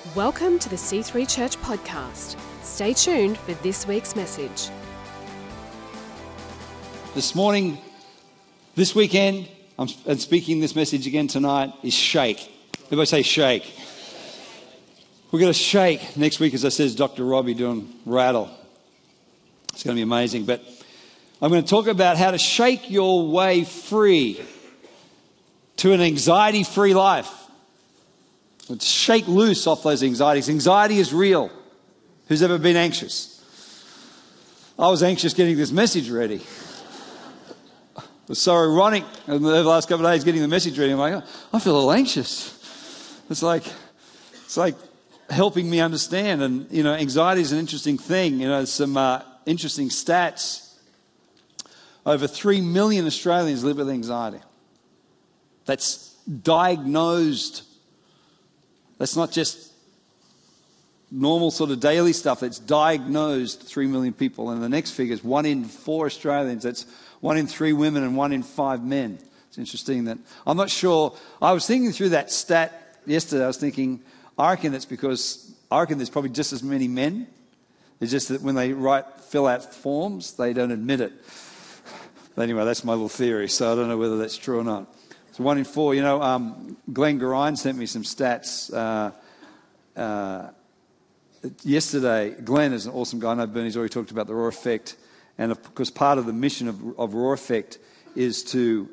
Welcome to the C3 Church podcast. Stay tuned for this week's message. This morning, this weekend, and speaking this message again tonight, is shake. Everybody say shake. We're going to shake. Next week, as I said, is Dr. Robbie doing rattle. It's going to be amazing. But I'm going to talk about how to shake your way free to an anxiety-free life. Let's shake loose off those anxieties. Anxiety is real. Who's ever been anxious? I was anxious getting this message ready. It was so ironic in the last couple of days getting the message ready. I'm like, oh, I feel a little anxious. It's like helping me understand. And, anxiety is an interesting thing. There's some interesting stats. Over 3 million Australians live with anxiety. That's diagnosed. That's not just normal sort of daily stuff. It's diagnosed 3 million people. And the next figure is 1 in 4 Australians. That's 1 in 3 women and 1 in 5 men. It's interesting that I'm not sure. I was thinking through that stat yesterday. I was thinking, I reckon there's probably just as many men. It's just that when they fill out forms, they don't admit it. But anyway, that's my little theory. So I don't know whether that's true or not. 1 in 4. Glenn Garine sent me some stats yesterday. Glenn is an awesome guy. I know Bernie's already talked about the Roar Effect, and of course, part of the mission of Roar Effect is to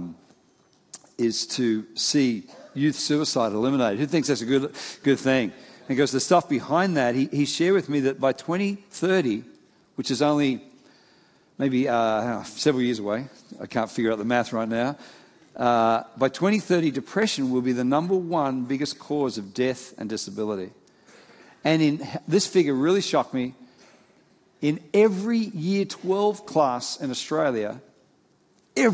see youth suicide eliminated. Who thinks that's a good thing? And because the stuff behind that, he shared with me that by 2030, which is only maybe several years away, I can't figure out the math right now. By 2030, depression will be the number 1 biggest cause of death and disability. And this figure really shocked me. In every year 12 class in Australia, at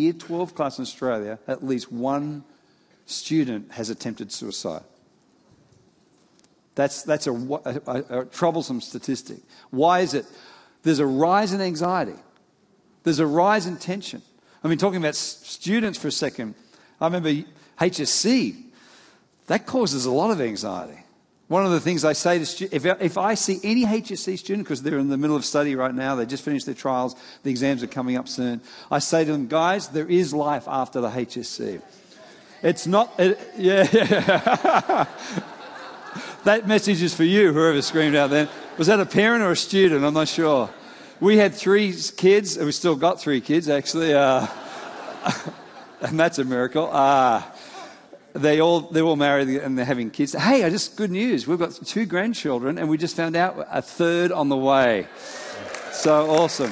least one student has attempted suicide. That's a troublesome statistic. Why is it? There's a rise in anxiety. There's a rise in tension. I mean, talking about students for a second, I remember HSC, that causes a lot of anxiety. One of the things I say to students, if I see any HSC student, because they're in the middle of study right now, they just finished their trials, the exams are coming up soon, I say to them, guys, there is life after the HSC. It's not, yeah. That message is for you, whoever screamed out then. Was that a parent or a student? I'm not sure. We had 3 kids, and we still got 3 kids, actually, and that's a miracle. They're all married and they're having kids. Hey, good news. We've got 2 grandchildren, and we just found out a 3rd on the way. So awesome.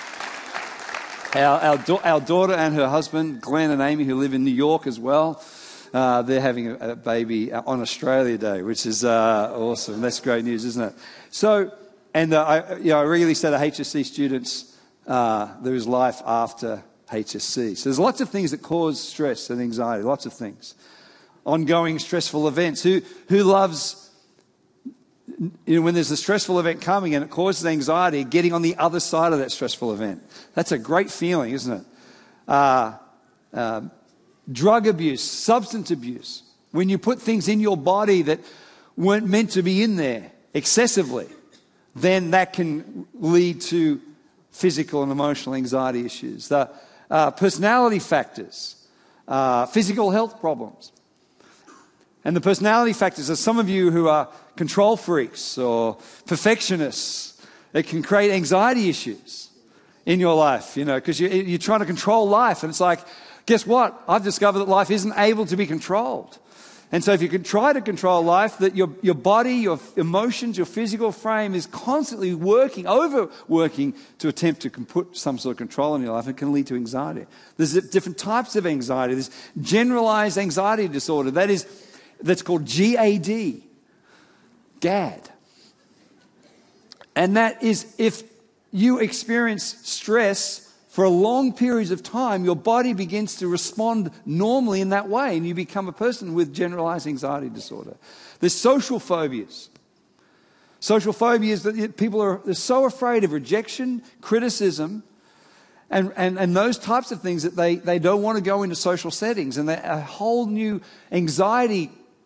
Our daughter and her husband, Glenn and Amy, who live in New York as well, they're having a baby on Australia Day, which is awesome. That's great news, isn't it? So... And I regularly say to HSC students, there is life after HSC. So there's lots of things that cause stress and anxiety, lots of things. Ongoing stressful events. Who loves, when there's a stressful event coming and it causes anxiety, getting on the other side of that stressful event? That's a great feeling, isn't it? Drug abuse, substance abuse. When you put things in your body that weren't meant to be in there excessively, then that can lead to physical and emotional anxiety issues. The personality factors, physical health problems. And the personality factors are some of you who are control freaks or perfectionists. It can create anxiety issues in your life, because you're trying to control life. And it's like, guess what? I've discovered that life isn't able to be controlled. And so if you can try to control life, that your body, your emotions, your physical frame is constantly overworking to attempt to put some sort of control in your life, it can lead to anxiety. There's different types of anxiety. There's generalized anxiety disorder. That's called GAD. GAD. And that is if you experience stress for long periods of time, your body begins to respond normally in that way, and you become a person with generalized anxiety disorder. There's social phobias. Social phobias that they're so afraid of rejection, criticism, and those types of things that they don't want to go into social settings, and a whole new anxiety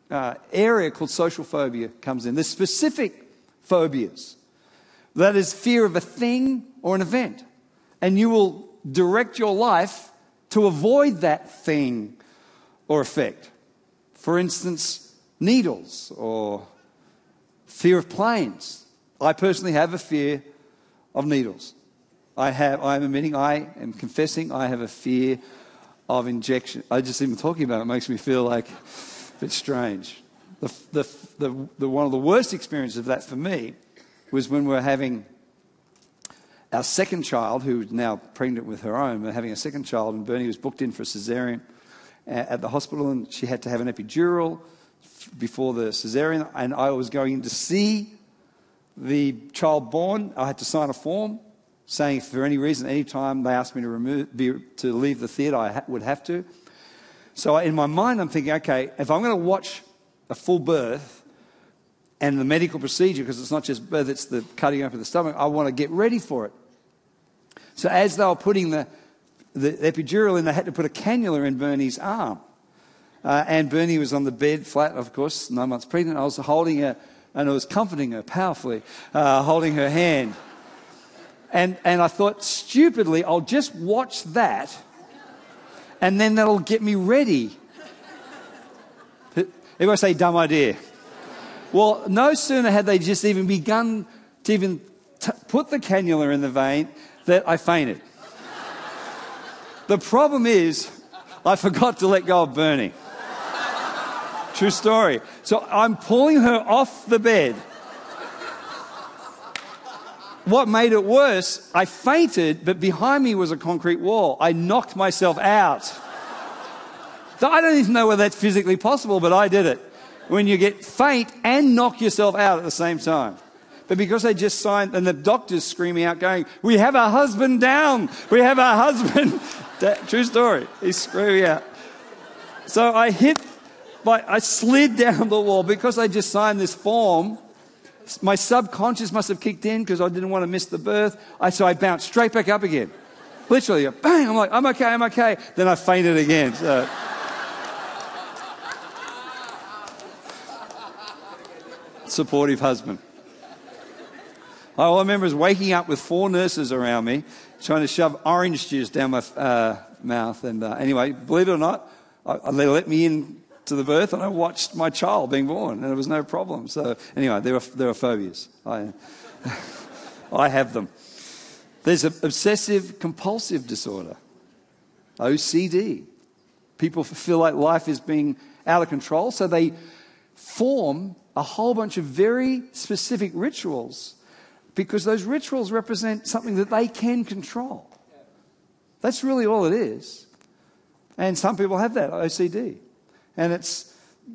area called social phobia comes in. There's specific phobias. That is fear of a thing or an event. And you will direct your life to avoid that thing or effect. For instance, needles or fear of planes. I personally have a fear of needles. I am confessing I have a fear of injection. I just even talking about it makes me feel like a bit strange. One of the worst experiences of that for me was when we were having our second child, who was now pregnant with her own. We're having a second child, and Bernie was booked in for a cesarean at the hospital, and she had to have an epidural before the cesarean, and I was going in to see the child born. I had to sign a form saying if for any reason, any time they asked me to leave the theatre, I would have to. So in my mind, I'm thinking, okay, if I'm going to watch a full birth and the medical procedure, because it's not just birth, it's the cutting open the stomach, I want to get ready for it. So as they were putting the epidural in, they had to put a cannula in Bernie's arm. And Bernie was on the bed, flat, of course, 9 months pregnant. I was holding her, and I was comforting her powerfully, holding her hand. And I thought, stupidly, I'll just watch that, and then that'll get me ready. Everybody say, dumb idea. Well, no sooner had they just even begun to put the cannula in the vein that I fainted. The problem is, I forgot to let go of Bernie. True story. So I'm pulling her off the bed. What made it worse, I fainted, but behind me was a concrete wall. I knocked myself out. So I don't even know whether that's physically possible, but I did it. When you get faint and knock yourself out at the same time. But because they just signed, and the doctor's screaming out going, we have our husband down. We have our husband. True story. He's screaming out. So I slid down the wall because I just signed this form. My subconscious must have kicked in because I didn't want to miss the birth. So I bounced straight back up again. Literally, bang, I'm like, I'm okay. Then I fainted again. So. Supportive husband. All I remember is waking up with 4 nurses around me trying to shove orange juice down my mouth. And anyway, believe it or not, they let me in to the birth, and I watched my child being born, and there was no problem. So anyway, there are phobias. I have them. There's an obsessive compulsive disorder, OCD. People feel like life is being out of control, so they form a whole bunch of very specific rituals because those rituals represent something that they can control. That's really all it is. And some people have that, OCD. And it's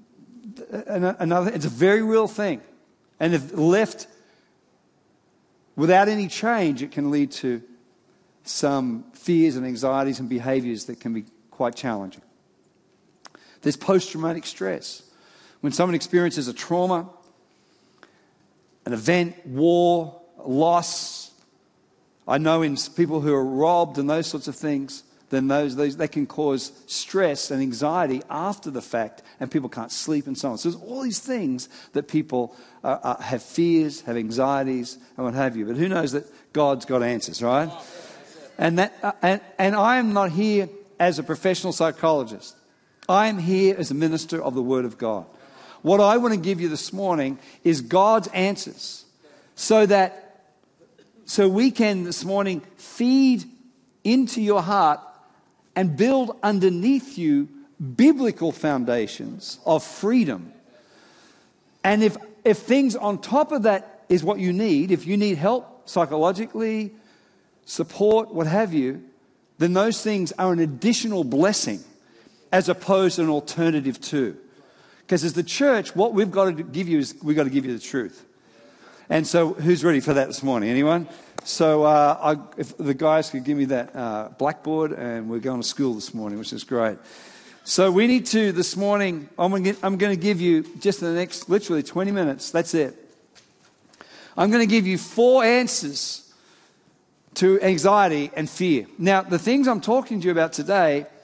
a very real thing. And if left without any change, it can lead to some fears and anxieties and behaviors that can be quite challenging. There's post-traumatic stress. When someone experiences a trauma, an event, war, loss, I know in people who are robbed and those sorts of things, then those they can cause stress and anxiety after the fact, and people can't sleep and so on. So there's all these things that people have fears, have anxieties, and what have you. But who knows that God's got answers, right? And I am not here as a professional psychologist. I am here as a minister of the Word of God. What I want to give you this morning is God's answers so we can this morning feed into your heart and build underneath you biblical foundations of freedom. And if things on top of that is what you need, if you need help psychologically, support, what have you, then those things are an additional blessing as opposed to an alternative to. Because as the church, what we've got to give you is we've got to give you the truth. And so who's ready for that this morning? Anyone? So if the guys could give me that blackboard, and we're going to school this morning, which is great. So we need to, this morning, I'm going to give you, just in the next literally 20 minutes, that's it. I'm going to give you 4 answers to anxiety and fear. Now, the things I'm talking to you about today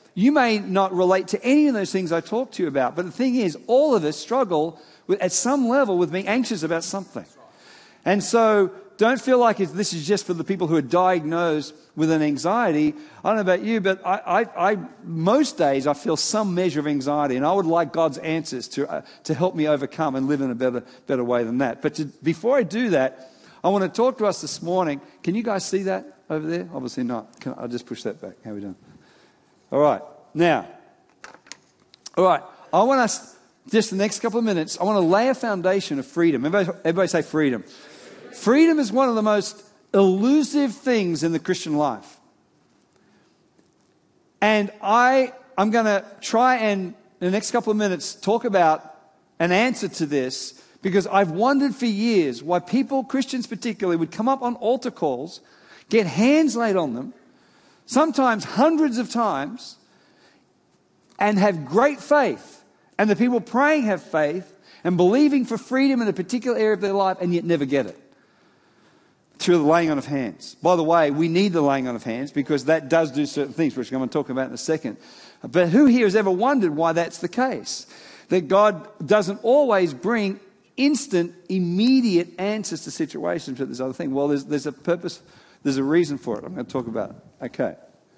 you may not relate to any of those things I talked to you about. But the thing is, all of us struggle at some level with being anxious about something. And so don't feel like this is just for the people who are diagnosed with an anxiety. I don't know about you, but I most days I feel some measure of anxiety, and I would like God's answers to help me overcome and live in a better way than that. But before I do that, I want to talk to us this morning. Can you guys see that over there? Obviously not. I'll just push that back. How are we doing? All right. Now, I want us, just the next couple of minutes, I want to lay a foundation of freedom. Everybody say freedom. Freedom is one of the most elusive things in the Christian life. And I'm going to try and, in the next couple of minutes, talk about an answer to this, because I've wondered for years why people, Christians particularly, would come up on altar calls, get hands laid on them, sometimes hundreds of times, and have great faith. And the people praying have faith and believing for freedom in a particular area of their life, and yet never get it through the laying on of hands. By the way, we need the laying on of hands because that does do certain things, which I'm going to talk about in a second. But who here has ever wondered why that's the case? That God doesn't always bring instant, immediate answers to situations, but there's other things. Well, there's a purpose, there's a reason for it. I'm going to talk about it. Okay.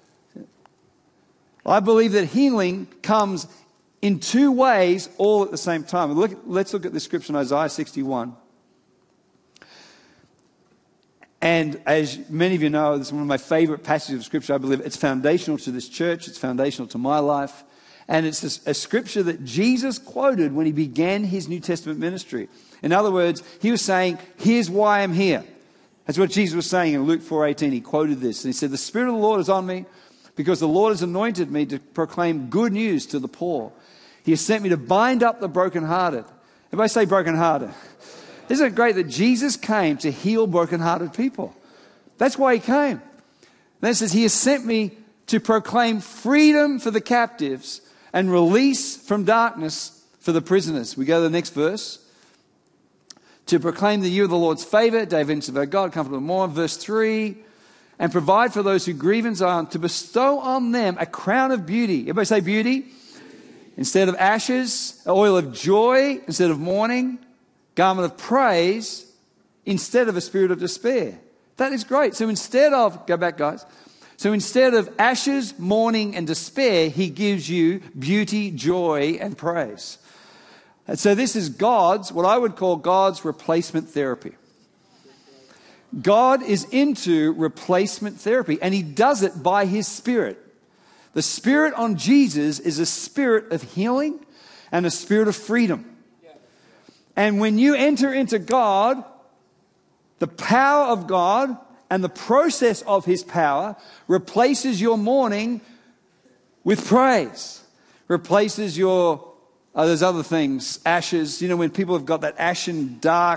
I believe that healing comes in two ways all at the same time. Let's look at this scripture in Isaiah 61. And as many of you know, this is one of my favorite passages of scripture. I believe it's foundational to this church. It's foundational to my life. And it's a scripture that Jesus quoted when he began his New Testament ministry. In other words, he was saying, here's why I'm here. That's what Jesus was saying in Luke 4:18. He quoted this. And he said, the Spirit of the Lord is on me because the Lord has anointed me to proclaim good news to the poor. He has sent me to bind up the brokenhearted. Everybody say brokenhearted. Isn't it great that Jesus came to heal brokenhearted people? That's why he came. Then it says, he has sent me to proclaim freedom for the captives and release from darkness for the prisoners. We go to the next verse. To proclaim the year of the Lord's favor, day of vengeance of our God, comfort and mourn. Verse 3. And provide for those who grieve in Zion, to bestow on them a crown of beauty. Everybody say beauty. Instead of ashes, oil of joy instead of mourning, garment of praise instead of a spirit of despair. That is great. So instead of, go back guys. So instead of ashes, mourning and despair, he gives you beauty, joy and praise. And so this is what I would call God's replacement therapy. God is into replacement therapy, and he does it by his Spirit. The Spirit on Jesus is a spirit of healing and a spirit of freedom. And when you enter into God, the power of God and the process of his power replaces your mourning with praise. Replaces your, there's other things, ashes. You know, when people have got that ashen, dark,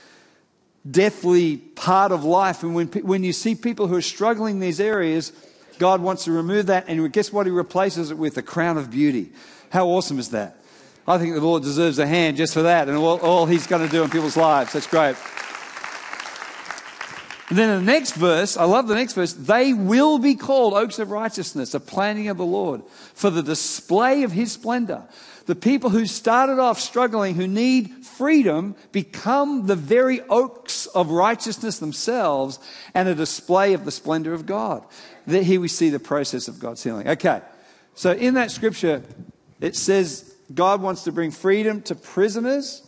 deathly part of life. And when you see people who are struggling in these areas, God wants to remove that. And guess what he replaces it with? A crown of beauty. How awesome is that? I think the Lord deserves a hand just for that and all he's going to do in people's lives. That's great. And then in the next verse, I love the next verse, they will be called oaks of righteousness, a planting of the Lord, for the display of his splendor. The people who started off struggling, who need freedom, become the very oaks of righteousness themselves and a display of the splendor of God. Here we see the process of God's healing. Okay, so in that scripture, it says God wants to bring freedom to prisoners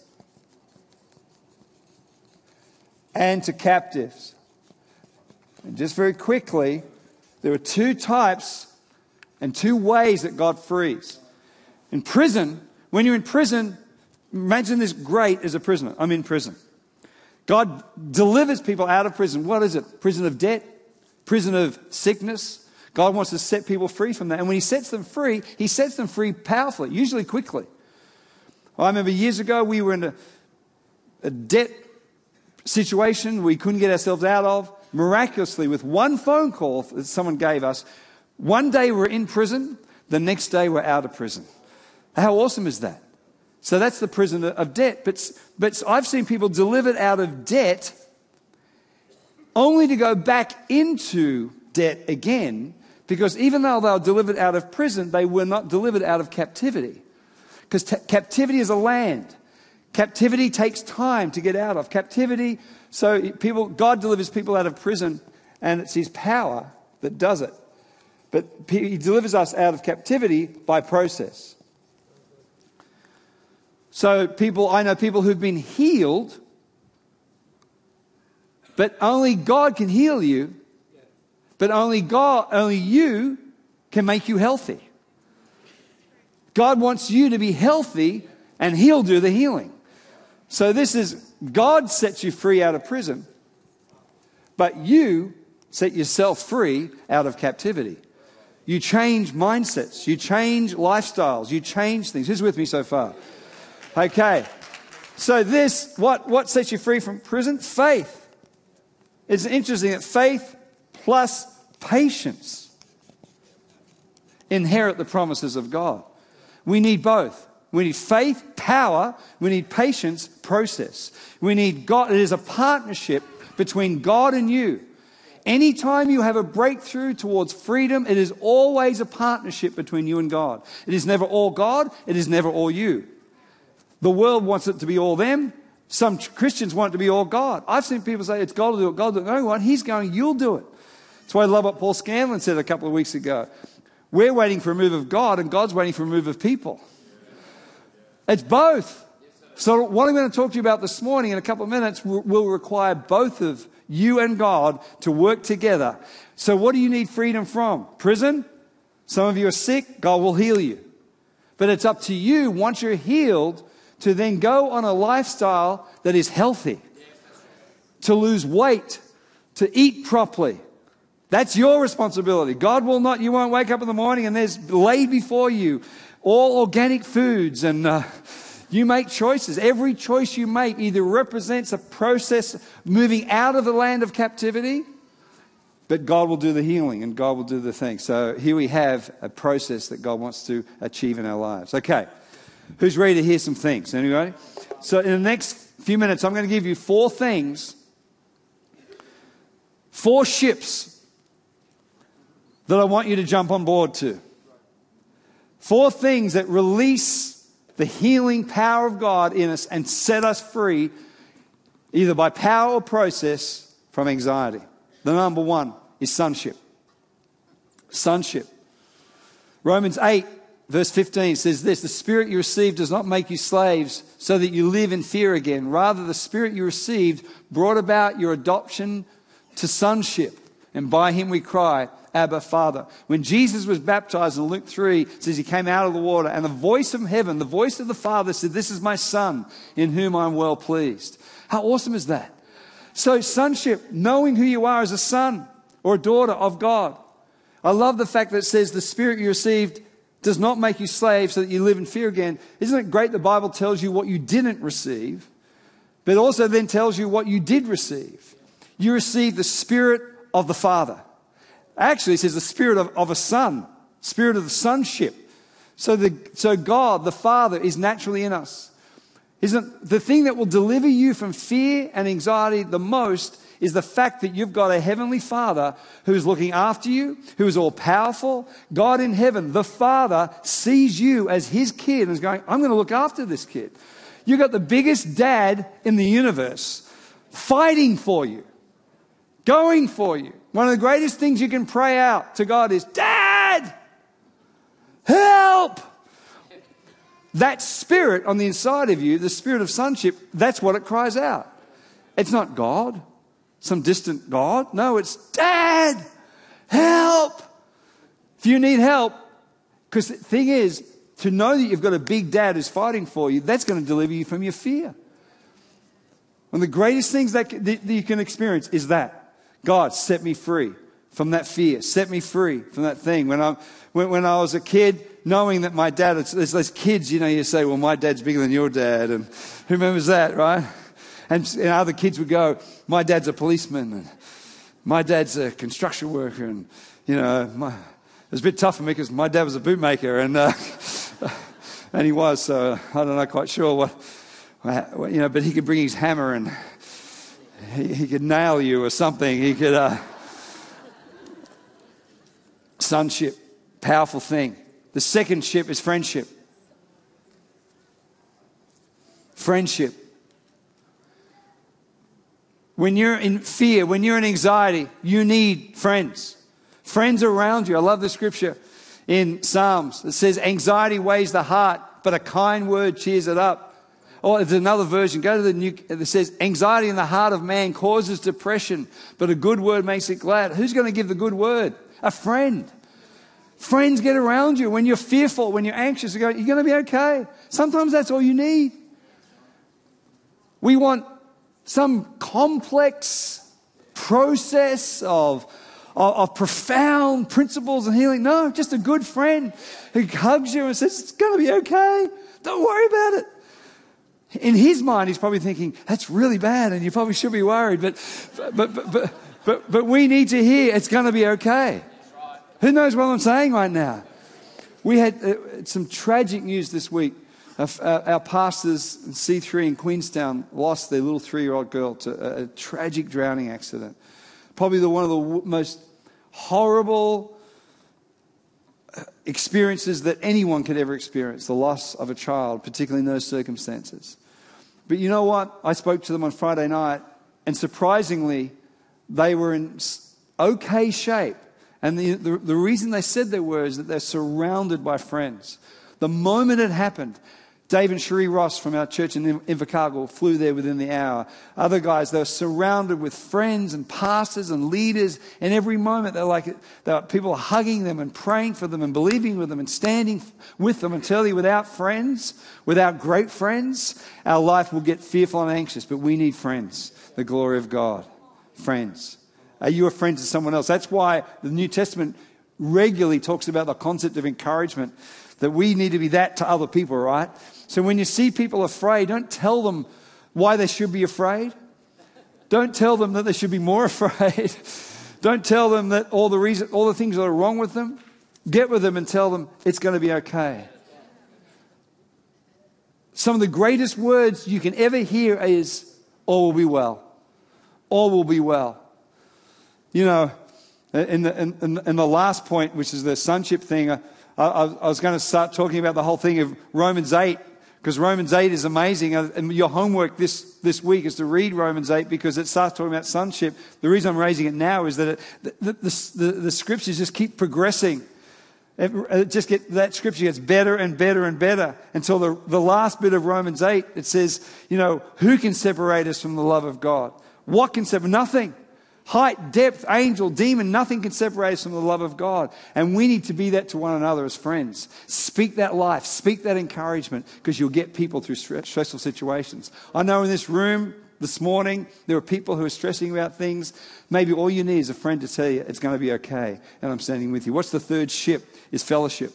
and to captives. And just very quickly, there are two types and two ways that God frees. In prison, when you're in prison, imagine this great as a prisoner. I'm in prison. God delivers people out of prison. What is it? Prison of debt? Prison of sickness? God wants to set people free from that. And when he sets them free powerfully, usually quickly. I remember years ago we were in a debt situation we couldn't get ourselves out of. Miraculously, with one phone call that someone gave us, one day we're in prison, the next day we're out of prison. How awesome is that? So that's the prison of debt. But I've seen people delivered out of debt only to go back into debt again Because even though they were delivered out of prison, they were not delivered out of captivity. Because captivity is a land. Captivity takes time to get out of. Captivity, God delivers people out of prison, and it's his power that does it. But he delivers us out of captivity by process. So I know people who've been healed, but only God can heal you, but only you can make you healthy. God wants you to be healthy, and he'll do the healing. So God sets you free out of prison, but you set yourself free out of captivity. You change mindsets, you change lifestyles, you change things. Who's with me so far? Okay. So what sets you free from prison? Faith. It's interesting that faith plus patience inherit the promises of God. We need both. We need faith, power. We need patience, process. We need God. It is a partnership between God and you. Anytime you have a breakthrough towards freedom, it is always a partnership between you and God. It is never all God. It is never all you. The world wants it to be all them. Some Christians want it to be all God. I've seen people say, it's God to do it, God to do it. No one. He's going, you'll do it. That's why I love what Paul Scanlon said a couple of weeks ago. We're waiting for a move of God, and God's waiting for a move of people. It's both. So what I'm going to talk to you about this morning in a couple of minutes will require both of you and God to work together. So what do you need freedom from? Prison? Some of you are sick. God will heal you. But it's up to you, once you're healed, to then go on a lifestyle that is healthy. To lose weight. To eat properly. That's your responsibility. God will not, you won't wake up in the morning and there's laid before you all organic foods, and you make choices. Every choice you make either represents a process moving out of the land of captivity, but God will do the healing and God will do the thing. So here we have a process that God wants to achieve in our lives. Okay, who's ready to hear some things? Anybody? So in the next few minutes, I'm going to give you 4 things, 4 ships that I want you to jump on board to. 4 things that release the healing power of God in us and set us free, either by power or process, from anxiety. The number 1 is sonship. Sonship. Romans 8, verse 15 says this: the Spirit you received does not make you slaves so that you live in fear again. Rather, the Spirit you received brought about your adoption to sonship. And by him we cry, Abba, Father. When Jesus was baptized in Luke 3, it says he came out of the water, and the voice from heaven, the voice of the Father said, this is my Son in whom I'm well pleased. How awesome is that? So sonship, knowing who you are as a son or a daughter of God. I love the fact that it says the Spirit you received does not make you slaves so that you live in fear again. Isn't it great the Bible tells you what you didn't receive, but also then tells you what you did receive? You received the Spirit of the Father. Actually, it says the Spirit of a Son, Spirit of the sonship. So God, the Father, is naturally in us. Isn't the thing that will deliver you from fear and anxiety the most is the fact that you've got a heavenly Father who is looking after you, who is all powerful. God in heaven, the Father, sees you as his kid and is going, I'm going to look after this kid. You've got the biggest dad in the universe fighting for you, going for you. One of the greatest things you can pray out to God is, Dad, help! That spirit on the inside of you, the spirit of sonship, that's what it cries out. It's not God, some distant God. No, it's Dad, help! If you need help, because the thing is, to know that you've got a big dad who's fighting for you, that's going to deliver you from your fear. One of the greatest things that you can experience is that. God, set me free from that fear. Set me free from that thing. When I was a kid, knowing that my dad, there's those kids, you say, well, my dad's bigger than your dad. And who remembers that, right? And other kids would go, my dad's a policeman. And my dad's a construction worker. And, it was a bit tough for me because my dad was a bootmaker. And, and he was, so I don't know quite sure but he could bring his hammer and he could nail you or something. He could. sonship, powerful thing. The second ship is friendship. Friendship. When you're in fear, when you're in anxiety, you need friends. Friends around you. I love the scripture in Psalms. It says, anxiety weighs the heart, but a kind word cheers it up. Or there's another version. Go to the new, that says, anxiety in the heart of man causes depression, but a good word makes it glad. Who's going to give the good word? A friend. Friends get around you when you're fearful, when you're anxious. You're going to be okay. Sometimes that's all you need. We want some complex process of profound principles and healing. No, just a good friend who hugs you and says, it's going to be okay. Don't worry about it. In his mind, he's probably thinking, that's really bad and you probably should be worried. But we need to hear it's going to be okay. Who knows what I'm saying right now? We had some tragic news this week. Our pastors in C3 in Queenstown lost their little 3-year-old girl to a tragic drowning accident. Probably one of the most horrible experiences that anyone could ever experience, the loss of a child, particularly in those circumstances. But you know what? I spoke to them on Friday night, and surprisingly, they were in okay shape. And the reason they said they were is that they're surrounded by friends. The moment it happened, Dave and Cherie Ross from our church in Invercargill flew there within the hour. Other guys, they were surrounded with friends and pastors and leaders. And every moment, there were people hugging them and praying for them and believing with them and standing with them. And tell you, without friends, without great friends, our life will get fearful and anxious. But we need friends, the glory of God. Friends. Are you a friend to someone else? That's why the New Testament regularly talks about the concept of encouragement, that we need to be that to other people, right? So when you see people afraid, don't tell them why they should be afraid. Don't tell them that they should be more afraid. Don't tell them that all the things that are wrong with them. Get with them and tell them it's going to be okay. Some of the greatest words you can ever hear is, all will be well. All will be well. You know, in the last point, which is the sonship thing, I was going to start talking about the whole thing of Romans 8, because Romans 8 is amazing. And your homework this week is to read Romans 8 because it starts talking about sonship. The reason I'm raising it now is that the scriptures just keep progressing. That scripture gets better and better and better until the last bit of Romans 8. It says, who can separate us from the love of God? What can separate? Nothing. Height, depth, angel, demon, nothing can separate us from the love of God. And we need to be that to one another as friends. Speak that life, speak that encouragement, because you'll get people through stressful situations. I know in this room this morning, there are people who are stressing about things. Maybe all you need is a friend to tell you it's going to be okay, and I'm standing with you. What's the third ship? Is fellowship.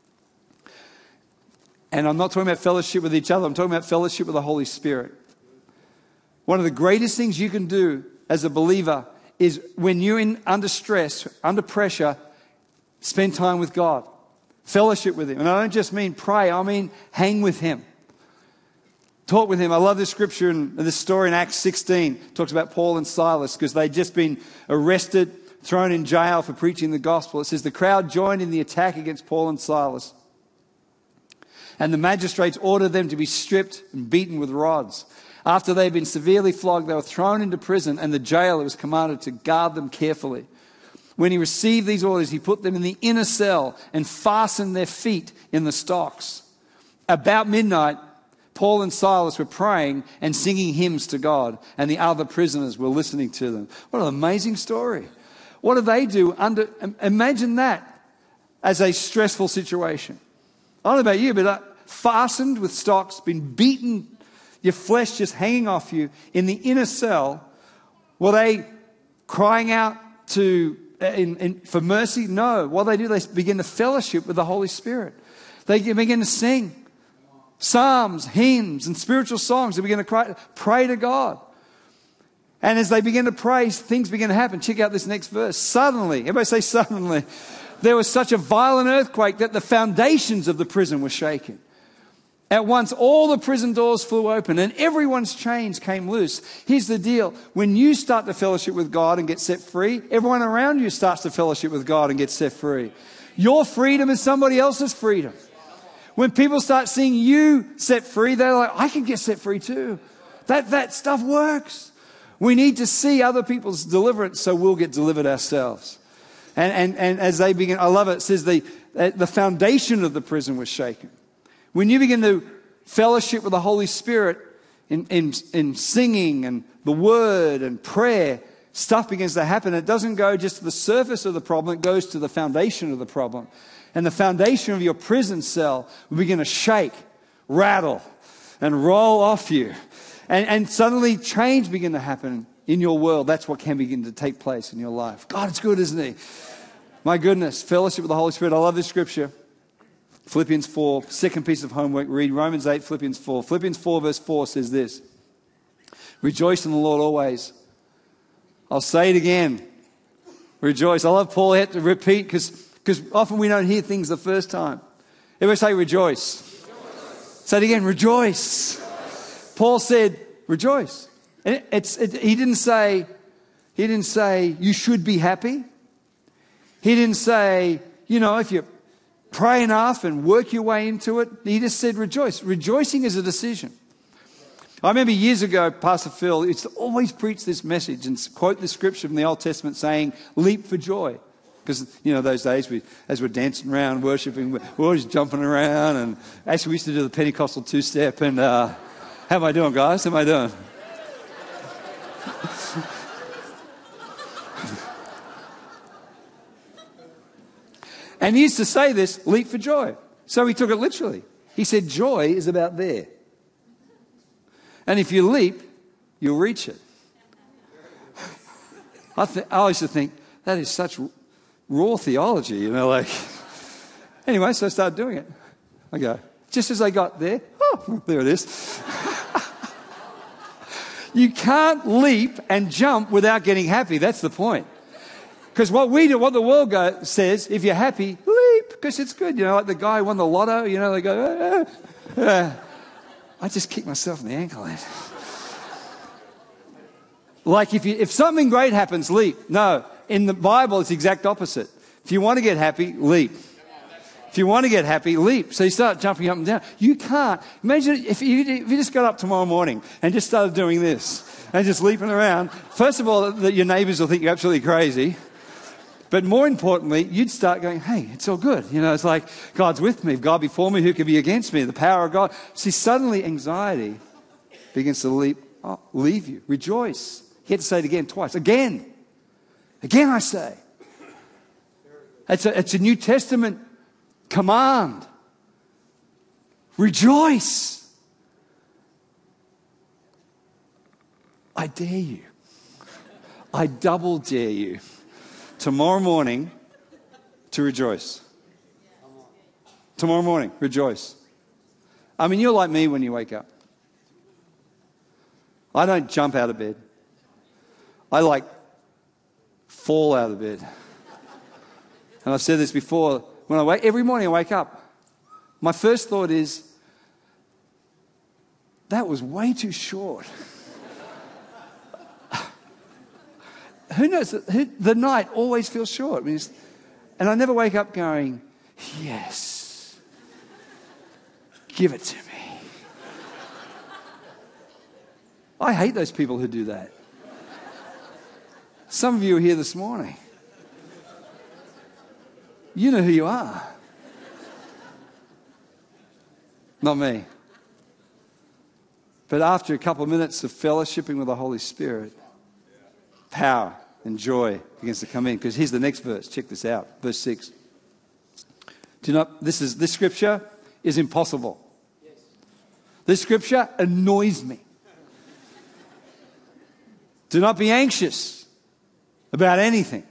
And I'm not talking about fellowship with each other. I'm talking about fellowship with the Holy Spirit. One of the greatest things you can do as a believer is when you're under stress, under pressure, spend time with God. Fellowship with Him. And I don't just mean pray, I mean hang with Him. Talk with Him. I love this scripture and this story in Acts 16. It talks about Paul and Silas because they'd just been arrested, thrown in jail for preaching the gospel. It says the crowd joined in the attack against Paul and Silas. And the magistrates ordered them to be stripped and beaten with rods. After they'd been severely flogged, they were thrown into prison, and the jailer was commanded to guard them carefully. When he received these orders, he put them in the inner cell and fastened their feet in the stocks. About midnight, Paul and Silas were praying and singing hymns to God, and the other prisoners were listening to them. What an amazing story. What do they do? Imagine that as a stressful situation. I don't know about you, but fastened with stocks, been beaten, your flesh just hanging off you in the inner cell. Were they crying out for mercy? No. What they do, they begin to fellowship with the Holy Spirit. They begin to sing psalms, hymns, and spiritual songs. They begin to pray to God. And as they begin to pray, things begin to happen. Check out this next verse. Suddenly, everybody say suddenly, there was such a violent earthquake that the foundations of the prison were shaken. At once, all the prison doors flew open and everyone's chains came loose. Here's the deal. When you start to fellowship with God and get set free, everyone around you starts to fellowship with God and get set free. Your freedom is somebody else's freedom. When people start seeing you set free, they're like, I can get set free too. That stuff works. We need to see other people's deliverance so we'll get delivered ourselves. And as they begin, I love it, it says the foundation of the prison was shaken. When you begin to fellowship with the Holy Spirit in singing and the word and prayer, stuff begins to happen. It doesn't go just to the surface of the problem, it goes to the foundation of the problem. And the foundation of your prison cell will begin to shake, rattle, and roll off you. And suddenly change begin to happen in your world. That's what can begin to take place in your life. God, it's good, isn't He? My goodness, fellowship with the Holy Spirit. I love this scripture. Philippians 4, second piece of homework. Read Romans 8, Philippians 4. Philippians 4 verse 4 says this. Rejoice in the Lord always. I'll say it again. Rejoice. I love Paul had to repeat because often we don't hear things the first time. Everybody say rejoice. Rejoice. Say it again. Rejoice. Rejoice. Paul said rejoice. And he didn't say you should be happy. He didn't say, if you pray enough and work your way into it. He just said rejoice. Rejoicing is a decision. I remember years ago, Pastor Phil used to always preach this message and quote the scripture from the Old Testament saying, leap for joy. Because, those days, as we're dancing around, worshiping, we're always jumping around. And actually, we used to do the Pentecostal two-step. And how am I doing, guys? How am I doing? And he used to say this, leap for joy. So he took it literally. He said, joy is about there. And if you leap, you'll reach it. I used to think, that is such raw theology, Anyway, so I started doing it. I go, just as I got there, there it is. You can't leap and jump without getting happy. That's the point. Because what we do, what the world says, if you're happy, leap, because it's good. Like the guy who won the lotto, they go, I just kicked myself in the ankle. Like if something great happens, leap. No, in the Bible, it's the exact opposite. If you want to get happy, leap. If you want to get happy, leap. So you start jumping up and down. You can't. Imagine if you just got up tomorrow morning and just started doing this and just leaping around. First of all, your neighbours will think you're absolutely crazy. But more importantly, you'd start going, hey, it's all good. It's like, God's with me. If God before me, who can be against me? The power of God. See, suddenly anxiety begins to leave you. Rejoice. He had to say it again twice. Again, I say. It's a New Testament command. Rejoice. I dare you. I double dare you. Tomorrow morning to rejoice. Tomorrow morning, rejoice. I mean, you're like me when you wake up. I don't jump out of bed. I fall out of bed. And I've said this before. Every morning I wake up, my first thought is, that was way too short. Who knows? The night always feels short. And I never wake up going, yes, give it to me. I hate those people who do that. Some of you are here this morning. You know who you are. Not me. But after a couple of minutes of fellowshipping with the Holy Spirit, power and joy begins to come in. Because here's the next verse. Check this out. Verse 6. This scripture is impossible. This scripture annoys me. Do not be anxious about anything.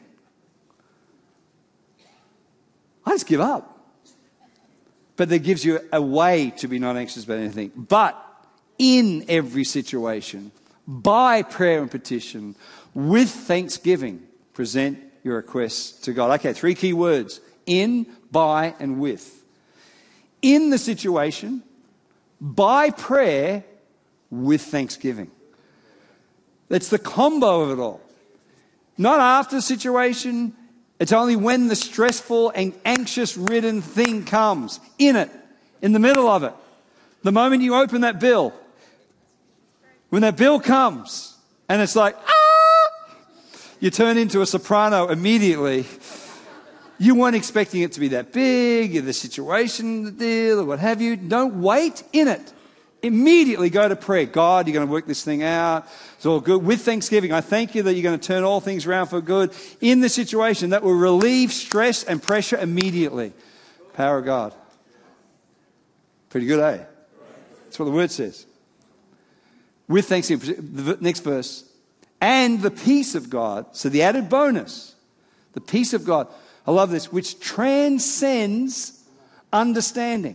I just give up. But that gives you a way to be not anxious about anything. But in every situation, by prayer and petition, with thanksgiving, present your requests to God. Okay, 3 key words. In, by, and with. In the situation, by prayer with thanksgiving. It's the combo of it all. Not after the situation. It's only when the stressful and anxious-ridden thing comes. In it. In the middle of it. The moment you open that bill. When that bill comes. And it's like, ah! You turn into a soprano immediately. You weren't expecting it to be that big. The situation, the deal, or what have you. Don't wait in it. Immediately go to prayer. God, you're going to work this thing out. It's all good. With thanksgiving, I thank you that you're going to turn all things around for good in the situation that will relieve stress and pressure immediately. Power of God. Pretty good, eh? That's what the word says. With thanksgiving. The next verse. And the peace of God. So the added bonus. The peace of God. I love this. Which transcends understanding.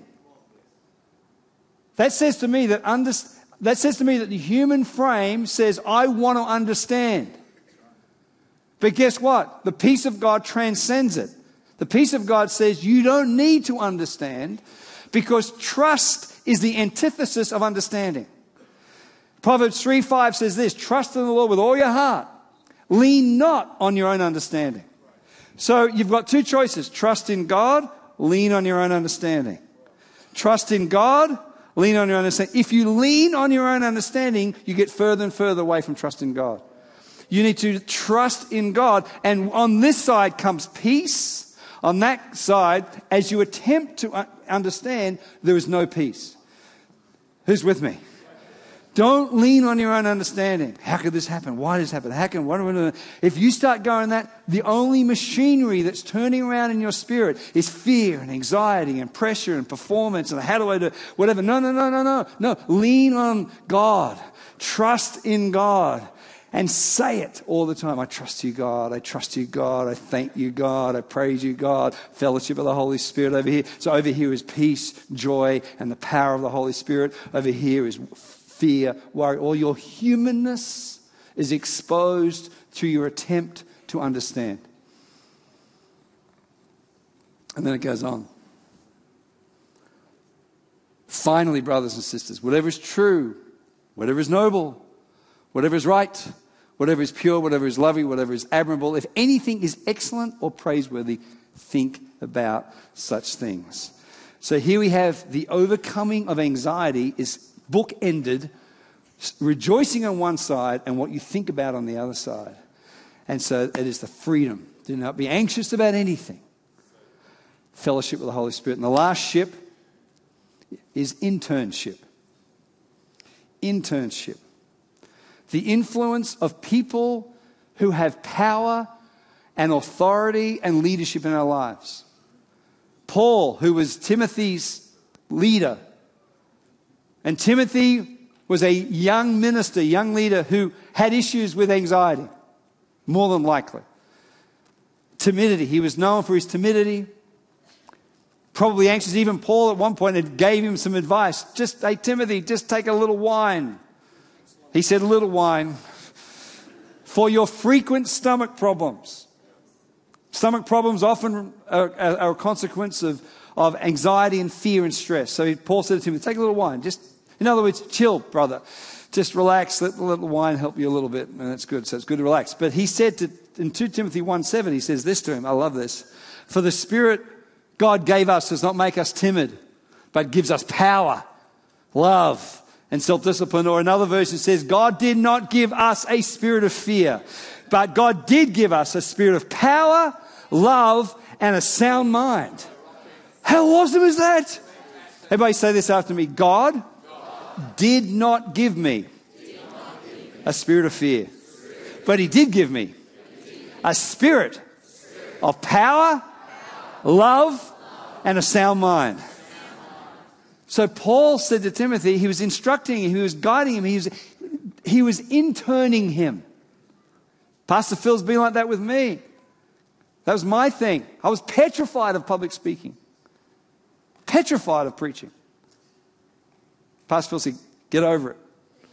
That says to me that the human frame says, I want to understand. But guess what? The peace of God transcends it. The peace of God says you don't need to understand because trust is the antithesis of understanding. Proverbs 3:5 says this, trust in the Lord with all your heart. Lean not on your own understanding. So you've got two choices. Trust in God, lean on your own understanding. Trust in God, lean on your own understanding. If you lean on your own understanding, you get further and further away from trusting God. You need to trust in God. And on this side comes peace. On that side, as you attempt to understand, there is no peace. Who's with me? Don't lean on your own understanding. How could this happen? Why does this happen? How can what? If you start going that, the only machinery that's turning around in your spirit is fear and anxiety and pressure and performance and how do I do whatever. No. Lean on God. Trust in God. And say it all the time. I trust you, God. I trust you, God. I thank you, God. I praise you, God. Fellowship of the Holy Spirit over here. So over here is peace, joy, and the power of the Holy Spirit. Over here is fear, worry. All your humanness is exposed through your attempt to understand. And then it goes on. Finally, brothers and sisters, whatever is true, whatever is noble, whatever is right, whatever is pure, whatever is lovely, whatever is admirable, if anything is excellent or praiseworthy, think about such things. So here we have the overcoming of anxiety is bookended, rejoicing on one side and what you think about on the other side. And so it is the freedom. Do not be anxious about anything. Fellowship with the Holy Spirit. And the last ship is internship. Internship. The influence of people who have power and authority and leadership in our lives. Paul, who was Timothy's leader. And Timothy was a young minister, young leader who had issues with anxiety, more than likely. Timidity. He was known for his timidity. Probably anxious. Even Paul at one point had gave him some advice. Hey, Timothy, just take a little wine. He said a little wine for your frequent stomach problems. Stomach problems often are a consequence of anxiety and fear and stress. So Paul said to Timothy, take a little wine. Just, in other words, chill, brother. Just relax. Let the little wine help you a little bit. And that's good. So it's good to relax. But he said in 2 Timothy 1:7, he says this to him. I love this. For the Spirit God gave us does not make us timid, but gives us power, love, and self-discipline. Or another version says, God did not give us a spirit of fear, but God did give us a spirit of power, love, and a sound mind. How awesome is that? Everybody say this after me. God did not give me a spirit of fear, but He did give me a spirit of power, love, and a sound mind. So Paul said to Timothy, he was instructing him, he was guiding him, he was interning him. Pastor Phil's been like that with me. That was my thing. I was petrified of public speaking. Petrified of preaching. Pastor Phil said, get over it.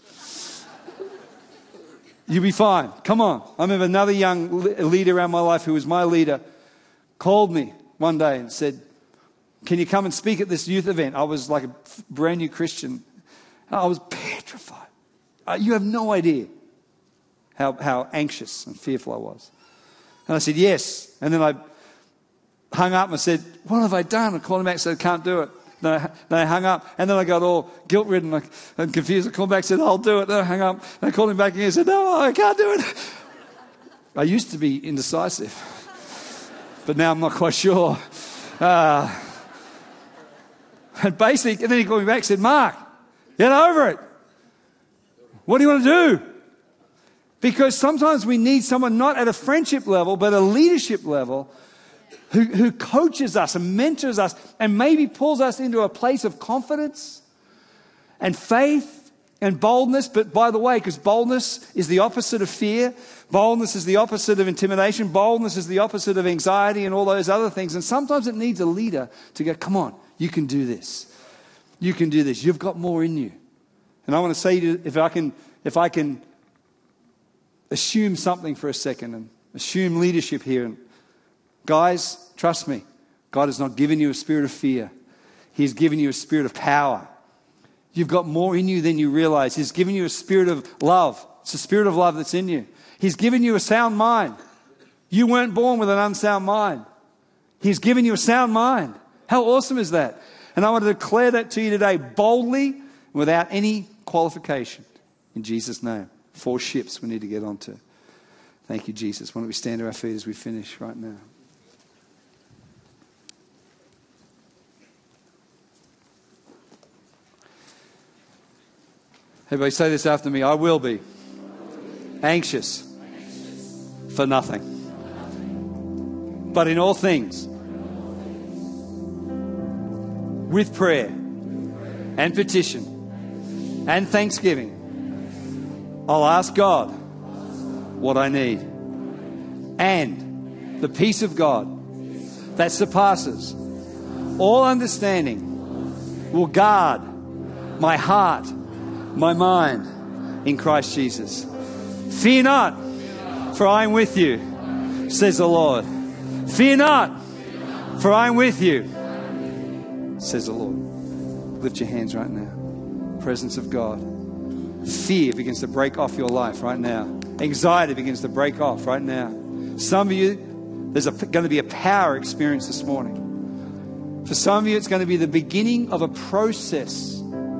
You'll be fine. Come on. I remember another young leader around my life who was my leader called me one day and said, can you come and speak at this youth event? I was like a brand new Christian. I was petrified. You have no idea how anxious and fearful I was. And I said, yes. And then I hung up and I said, what have I done? I called him back and said, I can't do it. Then I hung up, and then I got all guilt-ridden and confused. I called back and said, I'll do it. Then I hung up, and I called him back again and said, no, I can't do it. I used to be indecisive, but now I'm not quite sure. And then he called me back and said, Mark, get over it. What do you want to do? Because sometimes we need someone not at a friendship level, but a leadership level who coaches us and mentors us and maybe pulls us into a place of confidence and faith and boldness. But by the way, because boldness is the opposite of fear, boldness is the opposite of intimidation, boldness is the opposite of anxiety and all those other things. And sometimes it needs a leader to go, come on, you can do this. You can do this. You've got more in you. And I want to say to you, if I can assume something for a second and assume leadership here. And guys, trust me, God has not given you a spirit of fear. He's given you a spirit of power. You've got more in you than you realize. He's given you a spirit of love. It's the spirit of love that's in you. He's given you a sound mind. You weren't born with an unsound mind. He's given you a sound mind. How awesome is that? And I want to declare that to you today boldly, without any qualification. In Jesus' name. 4 ships we need to get onto. Thank you, Jesus. Why don't we stand to our feet as we finish right now? Everybody say this after me. I will be anxious for nothing, but in all things, with prayer and petition and thanksgiving, I'll ask God what I need. And the peace of God that surpasses all understanding will guard my heart, my mind in Christ Jesus. Fear not, for I am with you, says the Lord. Fear not, for I am with you, says the Lord. Lift your hands right now. Presence of God. Fear begins to break off your life right now. Anxiety begins to break off right now. Some of you, there's going to be a power experience this morning. For some of you, it's going to be the beginning of a process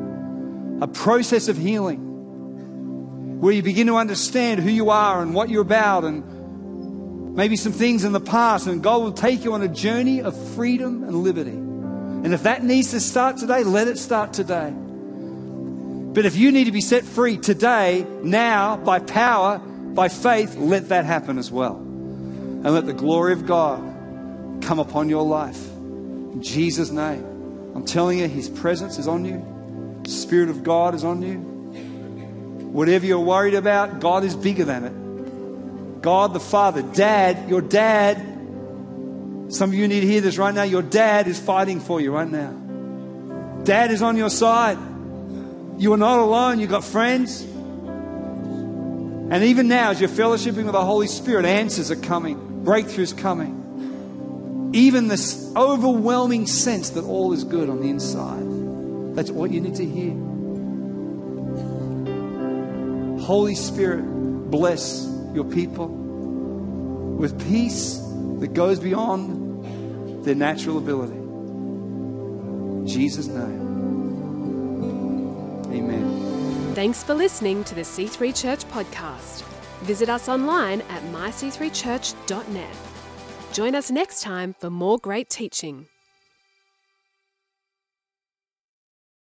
of healing, where you begin to understand who you are and what you're about, and maybe some things in the past, and God will take you on a journey of freedom and liberty. And if that needs to start today, let it start today. But if you need to be set free today, now, by power, by faith, let that happen as well. And let the glory of God come upon your life. In Jesus' name. I'm telling you, His presence is on you. The Spirit of God is on you. Whatever you're worried about, God is bigger than it. God the Father, Dad, your dad. Some of you need to hear this right now. Your dad is fighting for you right now. Dad is on your side. You are not alone. You've got friends. And even now, as you're fellowshipping with the Holy Spirit, answers are coming. Breakthroughs coming. Even this overwhelming sense that all is good on the inside. That's what you need to hear. Holy Spirit, bless your people with peace that goes beyond their natural ability. In Jesus' name. Amen. Thanks for listening to the C3 Church podcast. Visit us online at myc3church.net. Join us next time for more great teaching.